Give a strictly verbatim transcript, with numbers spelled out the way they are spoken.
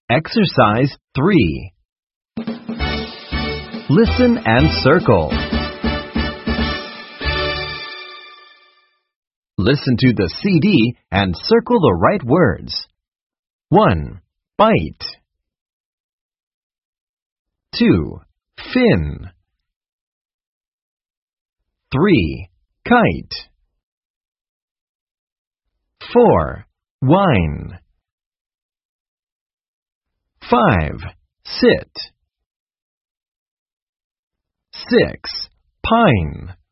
Exercise three. Listen and circle. Listen to the C D and circle the right words. one. Bite. two. Fin. three. Kite. four. Wine. five. Sit. six. Pine.